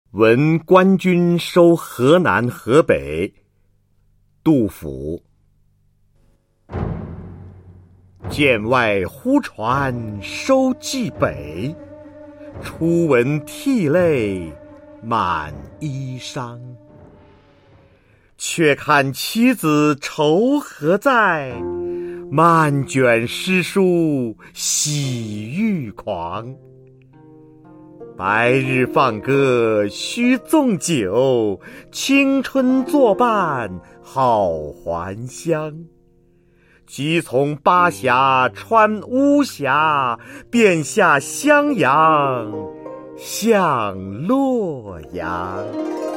闻官军收河南河北。杜甫。剑外忽传收蓟北，初闻涕泪满衣裳。却看妻子愁何在，漫卷诗书喜欲狂。白日放歌须纵酒，青春作伴好还乡。即从巴峡穿巫峡，便下襄阳向洛阳。